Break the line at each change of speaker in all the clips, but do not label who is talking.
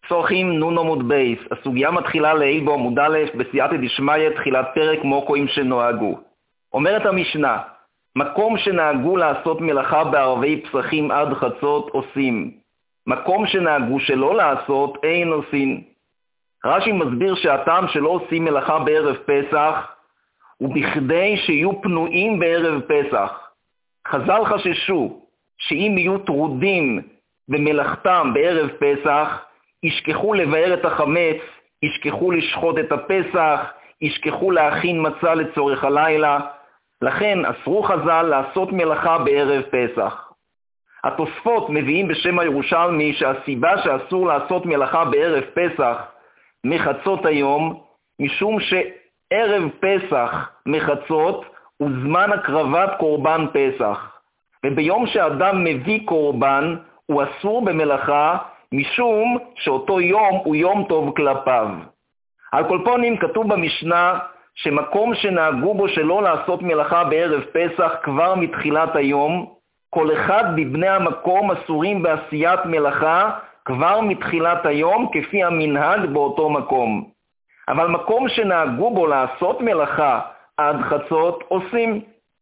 פסוחים נון עמוד בייס. הסוגיה מתחילה לעיל בעמוד א' בסייעתא דשמיא תחילת פרק מוקוים שנוהגו. אומרת המשנה, מקום שנהגו לעשות מלאכה בערבי פסחים עד חצות עושים. מקום שנהגו שלא לעשות אין עושים. רש"י מסביר שהטעם שלא עושים מלאכה בערב פסח הוא בכדי שיהיו פנויים בערב פסח. חז"ל חששו שאם יהיו טרודים במלאכתם בערב פסח, ישכחו לבאר את החמץ, ישכחו לשחוט את הפסח, ישכחו להכין מצה לצורך הלילה. לכן אסרו חז"ל לעשות מלאכה בערב פסח. התוספות מביאים בשם הירושלמי שהסיבה שאסור לעשות מלאכה בערב פסח מחצות היום, משום שערב פסח מחצות הוא זמן הקרבת קורבן פסח. וביום שאדם מביא קורבן הוא אסור במלאכה, משום שאותו יום הוא יום טוב כלפיו. על כל פנים כתוב במשנה שמקום שנהגו בו שלא לעשות מלאכה בערב פסח כבר מתחילת היום, כל אחד מבני המקום אסורים בעשיית מלאכה כבר מתחילת היום כפי המנהג באותו מקום. אבל מקום שנהגו בו לעשות מלאכה עד חצות עושים.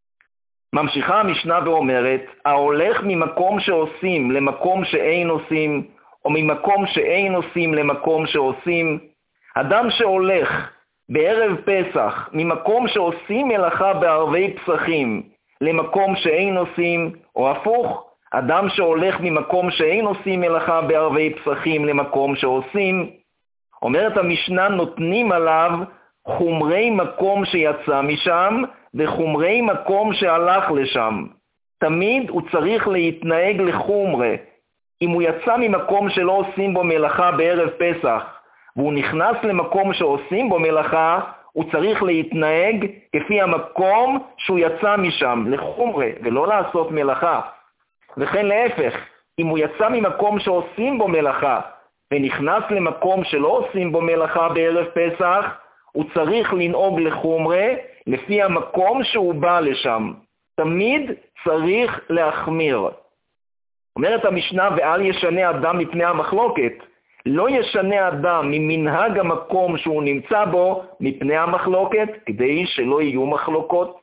ממשיכה המשנה ואומרת, ההולך ממקום שעושים למקום שאין עושים, או ממקום שאין עושים למקום שעושים, אדם שהולך בערב פסח ממקום שעושים מלאכה בערבי פסחים למקום שאין עושים, או הפוך, אדם שהולך ממקום שאין עושים מלאכה בערבי פסחים למקום שעושים, אומרת המשנה נותנים עליו חומרי מקום שיצא משם וחומרי מקום שהלך לשם. תמיד הוא צריך להתנהג לחומרה. אם הוא יצא ממקום שלא עושים בו מלאכה בערב פסח והוא נכנס למקום שעושים בו מלאכה, הוא צריך להתנהג כפי המקום שהוא יצא משם, לחומרה, ולא לעשות מלאכה. וכן להפך, אם הוא יצא ממקום שעושים בו מלאכה ונכנס למקום שלא עושים בו מלאכה בערב פסח, הוא צריך לנהוג לחומרה לפי המקום שהוא בא לשם. תמיד צריך להחמיר. אומרת המשנה, ואל ישנה אדם מפני המחלוקת. לא ישנה אדם ממנהג המקום שהוא נמצא בו מפני המחלוקת, כדי שלא יהיו מחלוקות.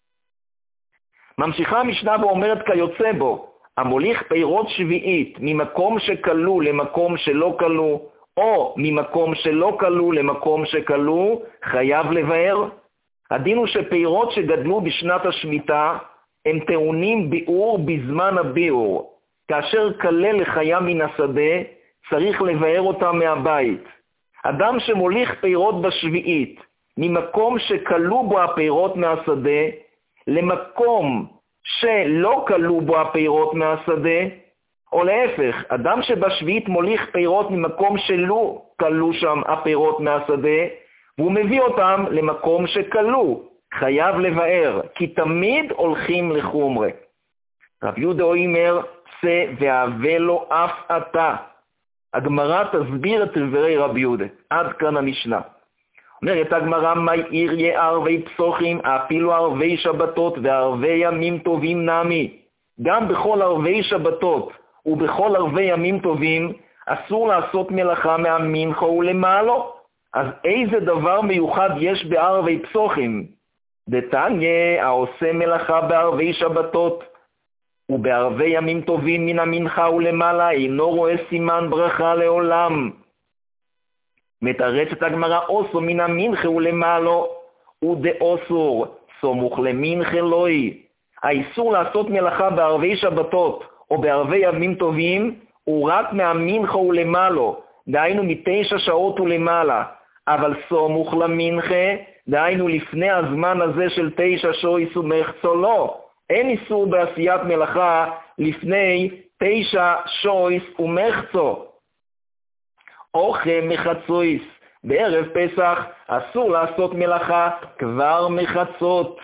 ממשיכה המשנה ואומרת כיוצא בו, המוליך פירות שביעית ממקום שקלו למקום שלא קלו, או ממקום שלא קלו למקום שקלו, חייב לבאר. הדין הוא שפירות שגדלו בשנת השמיטה הם טעונים ביאור בזמן הביאור. כאשר קלה לחיה מן השדה, צריך לבאר אותה מהבית. אדם שמוליך פירות בשביעית ממקום שקלו בו הפירות מהשדה למקום שלא קלו בו הפירות מהשדה, או להפך, אדם שבשביעית מוליך פירות ממקום שלא קלו שם הפירות מהשדה, והוא מביא אותם למקום שקלו, חייב לבאר, כי תמיד הולכים לחומרה. רב יהודה אומר, צא והווה לו אף אתה. הגמרא תסביר את דברי רבי יהודה. עד כאן המשנה. אומרת הגמרא, מי יראה ערבי פסוחים, אפילו ערבי שבתות וערבי ימים טובים נמי. גם בכל ערבי שבתות ובכל ערבי ימים טובים אסור לעשות מלאכה מהמנחה ולמעלו. אז איזה דבר מיוחד יש בערבי פסוחים? דתניא, העושה מלאכה בערבי שבתות ובערבי ימים טובים מן המנחה ולמעלה אינו רואה סימן ברכה לעולם. מתרצת הגמרא, אוסו מן המנחה ולמעלו ודאוסור סמוך למנחה לוי. האיסור לעשות מלאכה בערבי שבתות או בערבי ימים טובים הוא רק מהמנחה ולמעלו, דהיינו 9 שעות ולמעלה, אבל סמוך למנחה, דהיינו לפני הזמן הזה של 9 שויס ומחצו לא. אין איסור בעשיית מלאכה לפני 9 שויס ומחצו. אוכל מחצויס, בערב פסח אסור לעשות מלאכה כבר מחצות.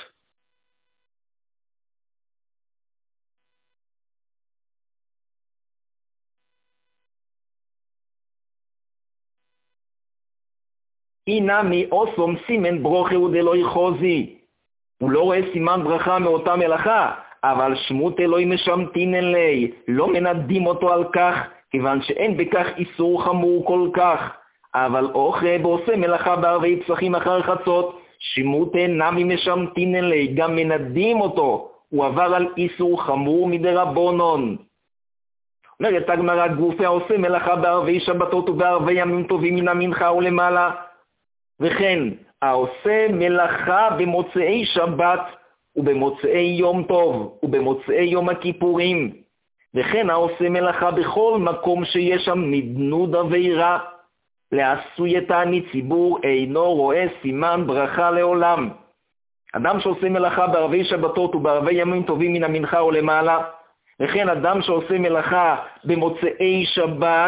אינמי אוסום סימן ברוכה ודלוי חוזי. הוא לא רואה סימן ברכה מאותה מלאכה, אבל שמות אלוהי משמתין אלי, לא מנדים אותו על כך כיוון שאין בכך איסור חמור כל כך, אבל אוכל ועושה מלאכה בערבי פסחים אחר חצות, שימותן נמי משמתין אלי, גם מנדים אותו, הוא עבר על איסור חמור מדרבנן. אומרת הגמרא, גופי העושה מלאכה בערבי שבתות ובערבי ימים טובים מן המנחה ולמעלה, וכן העושה מלאכה במוצאי שבת ובמוצאי יום טוב ובמוצאי יום הכיפורים, וכן העושה מלאכה בכל מקום שיש שם נדנוד עבירה, לעשוי את העני ציבור אינו רואה סימן ברכה לעולם. אדם שעושה מלאכה בערבי שבתות ובערבי ימים טובים מן המנחה ולמעלה, וכן אדם שעושה מלאכה במוצאי שבת,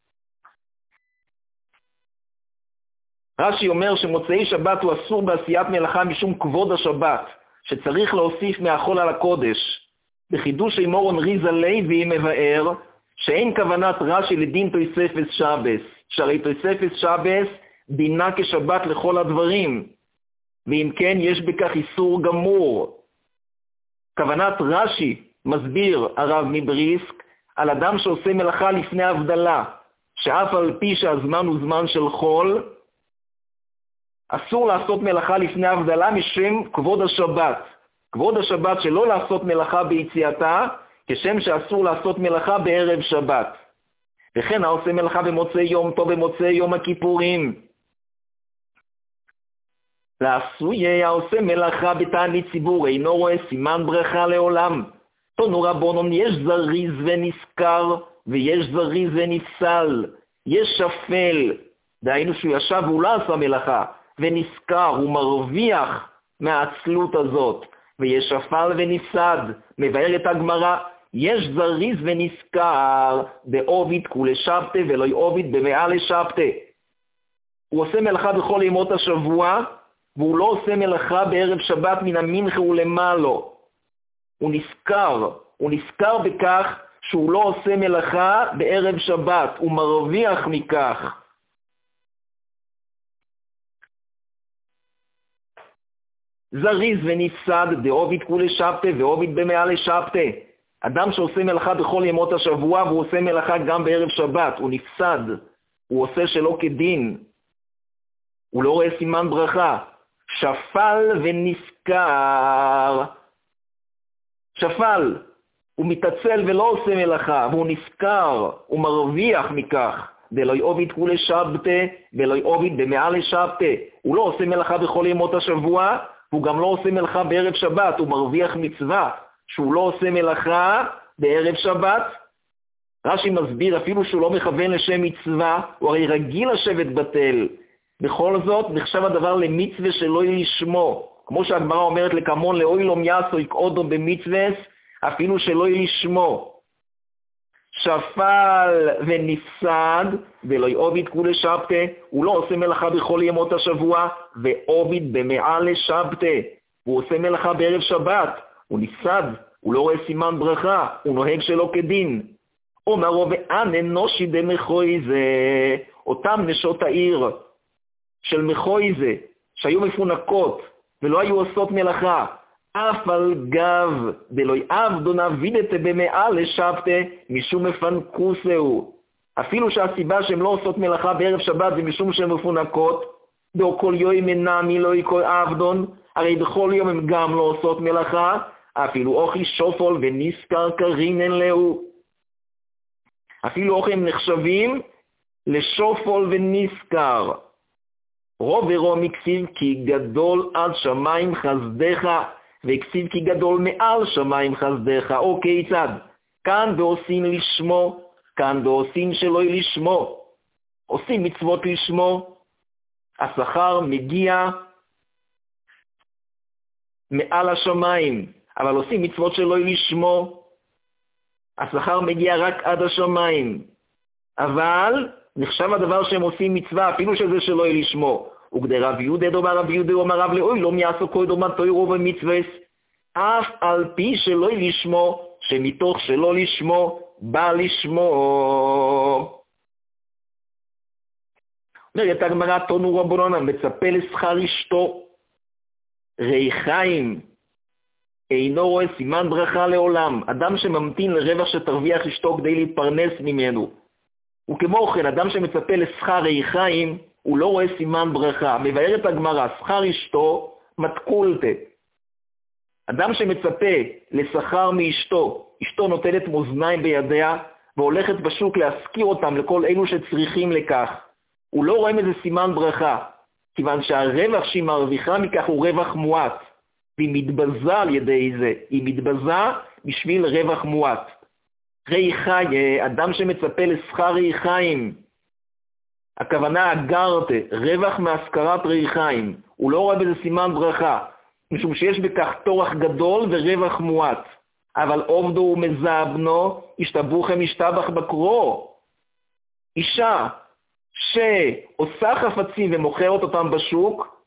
רש"י אומר שמוצאי שבת הוא אסור בעשיית מלאכה משום כבוד השבת, שצריך להוסיף מהחול על הקודש. בחידוש מורון ריזה לוי מבאר שאין כוונת רש"י לדין תוספת שבס, שהרי תוספת שבס דינה כשבת לכל הדברים, ואם כן יש בכך איסור גמור. כוונת רש"י, מסביר הרב מבריסק, על אדם שעושה מלאכה לפני הבדלה, שאף על פי שהזמן הוא זמן של חול, אסור לעשות מלאכה לפני הבדלה משם כבוד השבת. כבוד השבת שלא לעשות מלאכה ביציאתה, כשם שאסור לעשות מלאכה בערב שבת. וכן העושה מלאכה במוצאי יום טוב במוצאי יום הכיפורים. לעשוי העושה מלאכה בתענית ציבור אינו רואה סימן ברכה לעולם. תנו רבונון, יש זריז ונזכר ויש זריז ונפסל. יש שפל, דהיינו שהוא ישב והוא לא עשה מלאכה, ונזכר, הוא מרוויח מהעצלות הזאת. ויש שפל ונפסד, מבאר את הגמרא, יש זריז ונזכר בעוביד כולי שבתא ולא עוביד במאה לשבתא. הוא עושה מלאכה בכל ימות השבוע, והוא לא עושה מלאכה בערב שבת מן המנחה ולמעלו. הוא נזכר בכך שהוא לא עושה מלאכה בערב שבת, הוא מרוויח מכך. זריז ונפסד דעוביד כולי שבתא ועוביד במאה לשבתא. אדם שעושה מלאכה בכל ימות השבוע והוא עושה מלאכה גם בערב שבת, הוא נפסד, הוא עושה שלא כדין, הוא לא רואה סימן ברכה. שפל ונזכר, שפל, הוא מתעצל ולא עושה מלאכה, והוא נזכר, הוא מרוויח מכך. דלא עוביד כולי שבתא ולא עוביד במאה לשבתא. הוא לא עושה מלאכה בכל ימות השבוע, והוא גם לא עושה מלאכה בערב שבת, הוא מרוויח מצווה שהוא לא עושה מלאכה בערב שבת. רש"י מסביר, אפילו שהוא לא מכוון לשם מצווה, הוא הרי רגיל לשבת בתל. בכל זאת נחשב הדבר למצווה שלא ישמו, כמו שהגמרא אומרת לקמון לאוילום יעשו יקעודו במצווה, אפילו שלא ישמו. שפל ונפסד ולא עוביד כולי שבתא, הוא לא עושה מלאכה בכל ימות השבוע, ועוביד במאה לשבתא, הוא עושה מלאכה בערב שבת, הוא נפסד, הוא לא רואה סימן ברכה, הוא נוהג שלא כדין. אומרו ואן אנושי דמחויזה, אותם נשות העיר של מחויזה, שהיו מפונקות ולא היו עושות מלאכה, אף על גב דלא עבדו נבידתה במאה לשבתא משום מפנקוסהו. אפילו שהסיבה שהן לא עושות מלאכה בערב שבת זה משום שהן מפונקות, דו כל יום נמי לא יקוי עבדון, הרי בכל יום הן גם לא עושות מלאכה, אפילו אוכי שופול ונזכר קרינן להו. אפילו אוכי הם נחשבים לשופול ונזכר. רוב ורום הכסיב כי גדול עד שמיים חסדך, וכסיב כי גדול מעל שמיים חסדך, או כיצד? כאן ועושים לשמו, כאן ועושים שלא לשמו. עושים מצוות לשמו, השכר מגיע מעל השמיים, אבל עושים מצוות שלא לשמו, השכר מגיע רק עד השמיים. אבל נחשב הדבר שהם עושים מצווה, אפילו שזה שלא לשמו. וגדי רב יהודה דומר רב יהודה אומר רב לאוי לא מייעסו כל דומה תוירו ומצווה, אף על פי שלא לשמו, שמתוך שלא לשמו בא לשמו. אומרת הגמרא, תנו רבנן, מצפה לשכר אשתו, ריחיים אינו רואה סימן ברכה לעולם. אדם שממתין לרווח שתרוויח אשתו כדי להתפרנס ממנו, וכמו כן, אדם שמצפה לשכר ריחיים, הוא לא רואה סימן ברכה. מבארת הגמרא, שכר אשתו מתקולתה. אדם שמצפה לשכר מאשתו, אשתו נוטלת מאזניים בידיה, והולכת בשוק להשכיר אותם לכל אלו שצריכים לכך. הוא לא רואה איזה סימן ברכה, כיוון שהרווח שהיא מרוויחה מכך הוא רווח מועט, והיא מתבזה על ידי זה, היא מתבזה בשביל רווח מועט. ריחי, אדם שמצפה לשכר ריחיים, הכוונה אגרת, רווח מהשכרת ריחיים, הוא לא רואה בזה סימן ברכה, משום שיש בכך תורח גדול ורווח מועט. אבל עובדו ומזבנו, ישתבוכם ישתבח בקרו. אישה שעושה חפצים ומוכרת אותם בשוק,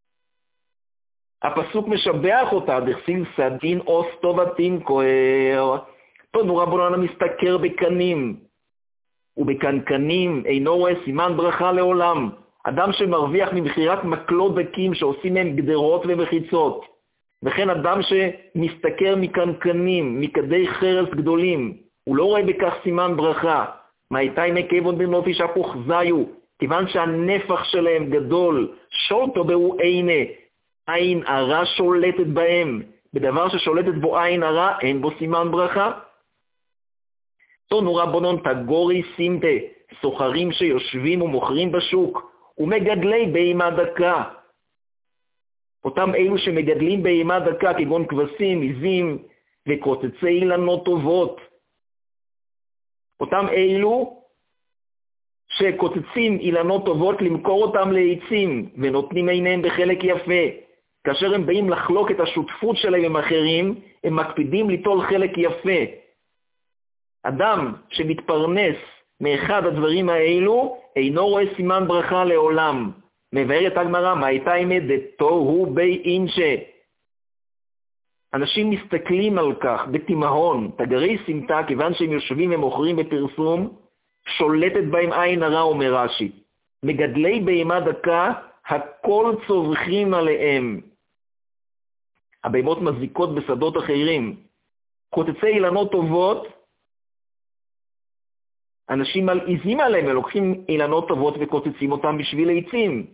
הפסוק משבח אותה, דכסיל סדין אוסטו ותמכר. תנו רבנן המסתכר בקנים, ובקנקנים אינו רואה סימן ברכה לעולם. אדם שמרוויח ממכירת מקלות דקים שעושים מהם גדרות ומחיצות, וכן אדם שמסתכר מקנקנים, מכדי חרס גדולים, הוא לא רואה בכך סימן ברכה. מהייתה הנה כיוון בנופי שפוך זיו, כיוון שהנפח שלהם גדול, שולטו בהו עיני, עין הרע שולטת בהם, בדבר ששולטת בו עין הרע, אין בו סימן ברכה. תנו רבנן תגורי סימפה, סוחרים שיושבים ומוכרים בשוק, ומגדלי בהמה דקה. אותם אלו שמגדלים בהמה דקה, כגון כבשים, עזים וקוצצי אילנות טובות. אותם אלו שקוצצים אילנות טובות למכור אותם לעצים, ונותנים עיניהם בחלק יפה. כאשר הם באים לחלוק את השותפות שלהם עם אחרים, הם מקפידים ליטול חלק יפה. אדם שמתפרנס מאחד הדברים האלו, אינו רואה סימן ברכה לעולם. מבארת הגמרא, מה הייתה אמת דתוהו בי אינשה. אנשים מסתכלים על כך בתימהון, תגרי סמטה, כיוון שהם יושבים ומוכרים בפרסום, שולטת בהם עין הרע, אומר רש"י. מגדלי בהמה דקה, הכל צווחים עליהם. הבהמות מזיקות בשדות אחרים. קוצצי אילנות טובות, אנשים מלעיזים עליהם ולוקחים אילנות טובות וקוצצים אותם בשביל עצים.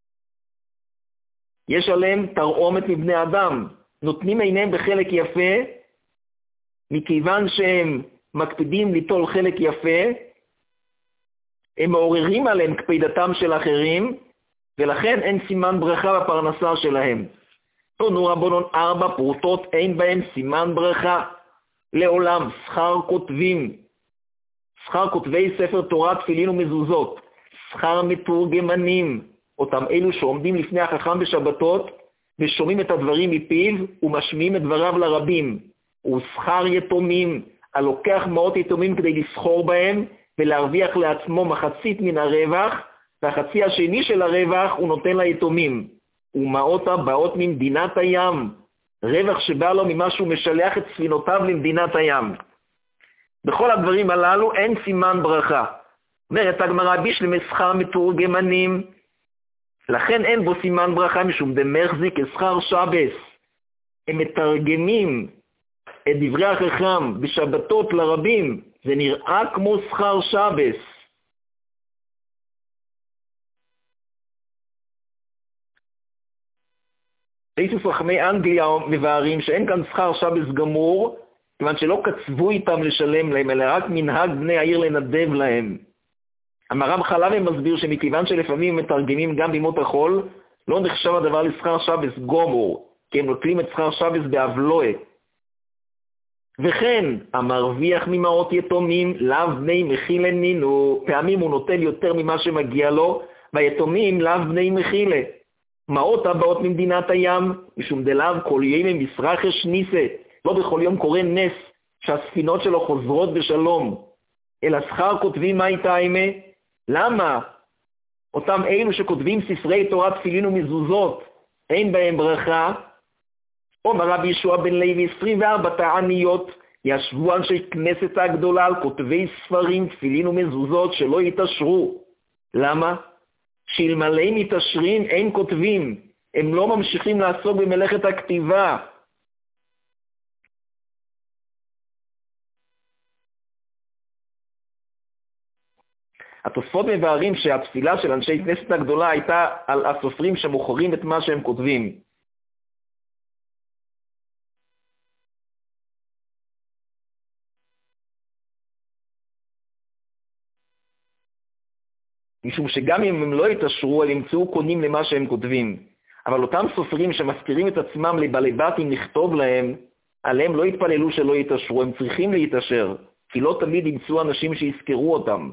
יש עליהם תרעומת מבני אדם, נותנים עיניהם בחלק יפה, מכיוון שהם מקפידים ליטול חלק יפה, הם מעוררים עליהם קפידתם של אחרים, ולכן אין סימן ברכה בפרנסה שלהם. תנו רבנן 4 פרוטות אין בהם סימן ברכה לעולם. שכר כותבים, שכר כותבי ספר תורה, תפילין ומזוזות, שכר מתורגמנים, אותם אלו שעומדים לפני החכם בשבתות ושומעים את הדברים מפיו ומשמיעים את דבריו לרבים, ושכר יתומים, הלוקח מאות יתומים כדי לסחור בהם ולהרוויח לעצמו מחצית מן הרווח, והחצי השני של הרווח הוא נותן ליתומים. ומאות הבאות ממדינת הים, רווח שבא לו ממה שהוא משלח את ספינותיו למדינת הים. בכל הדברים הללו אין סימן ברכה. אומרת הגמרא, בשלמי שכר מתורגמנים, לכן אין בו סימן ברכה, משום דמחזיק כשכר שבס. הם מתרגמים את דברי החכם בשבתות לרבים, זה נראה כמו שכר שבס. איסוס חכמי אנגליה מבארים שאין כאן שכר שבס גמור, כיוון שלא קצבו איתם לשלם להם, אלא רק מנהג בני העיר לנדב להם. המרב חלבי מסביר שמכיוון שלפעמים מתרגמים גם בימות החול, לא נחשב הדבר לשכר שבס גומור, כי הם נוטלים את שכר שבס באבלואה. וכן, המרוויח ממעות יתומים, לאו בני מחילה נינו, פעמים הוא נוטל יותר ממה שמגיע לו, והיתומים לאו בני מחילה. מעות הבאות ממדינת הים, משום דלאו כל יום מסרחש ניסה, לא בכל יום קורה נס שהספינות שלו חוזרות בשלום. אלא שכר כותבים מה הייתה אימה? למה? אותם אלו שכותבים ספרי תורה, תפילין ומזוזות, אין בהם ברכה. אומר רבי ישוע בן לוי, 24 תעניות ישבו אנשי כנסת הגדולה על כותבי ספרים, תפילין ומזוזות שלא יתעשרו. למה? שאלמלא מתעשרים אין כותבים, הם לא ממשיכים לעסוק במלאכת הכתיבה. התוספות מבארים שהתפילה של אנשי כנסת הגדולה הייתה על הסופרים שמוכרים את מה שהם כותבים. משום שגם אם הם לא יתעשרו, הם ימצאו קונים למה שהם כותבים. אבל אותם סופרים שמזכירים את עצמם לבעלי בתים לכתוב להם, עליהם לא יתפללו שלא יתעשרו, הם צריכים להתעשר, כי לא תמיד ימצאו אנשים שיזכרו אותם.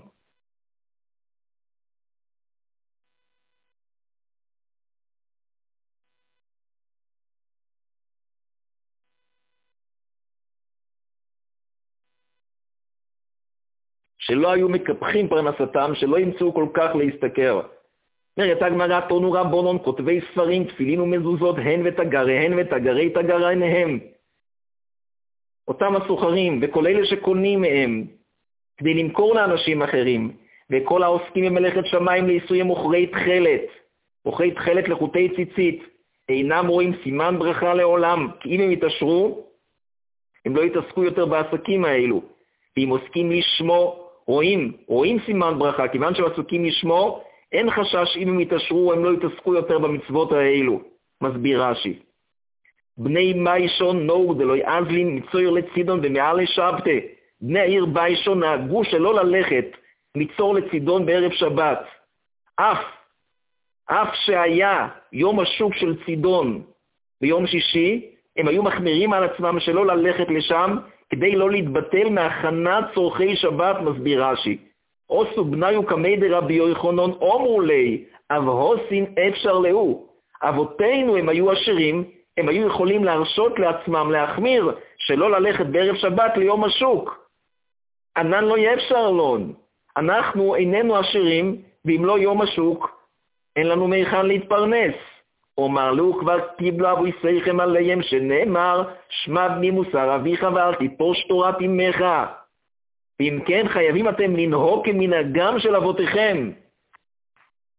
שלא היו מקפחים פרנסתם, שלא ימצאו כל כך להסתכר. אומרת הגמרא, תונו רבונון, כותבי ספרים, תפילין ומזוזות, הן ותגריהן ותגרי תגריהם. אותם הסוחרים וכל אלה שקונים מהם, כדי למכור לאנשים אחרים, וכל העוסקים במלאכת שמיים לעיסוי מוכרי תכלת, מוכרי תכלת לחוטי ציצית, אינם רואים סימן ברכה לעולם, כי אם הם יתעשרו, הם לא יתעסקו יותר בעסקים האלו. ואם עוסקים לשמו, רואים סימן ברכה, כיוון שהם עסוקים לשמו, אין חשש אם הם יתעשרו, הם לא יתעסקו יותר במצוות האלו. מסביר רש"י. בני ביישון נהוג דלא יעזלין מצויר לצידון ומעל לשבתה. בני העיר ביישון נהגו שלא ללכת מצור לצידון בערב שבת. אף שהיה יום השוק של צידון ביום שישי, הם היו מחמירים על עצמם שלא ללכת לשם, כדי לא להתבטל מהכנת צורכי שבת. מסביר רש"י. עושו בניו כמי דרבי יוחנן אומרו לי, אבהוסין אפשר לאו. אבותינו הם היו עשירים, הם היו יכולים להרשות לעצמם להחמיר שלא ללכת בערב שבת ליום השוק. ענן לא יאפשר לון. אנחנו איננו עשירים, ואם לא יום השוק, אין לנו מהיכן להתפרנס. אומר לו כבר קיבלה ויסייכם עליהם שנאמר, שמע בני מוסר אביך ואל תיפוש תורת אמך. ואם כן, חייבים אתם לנהוג כמנהגם של אבותיכם.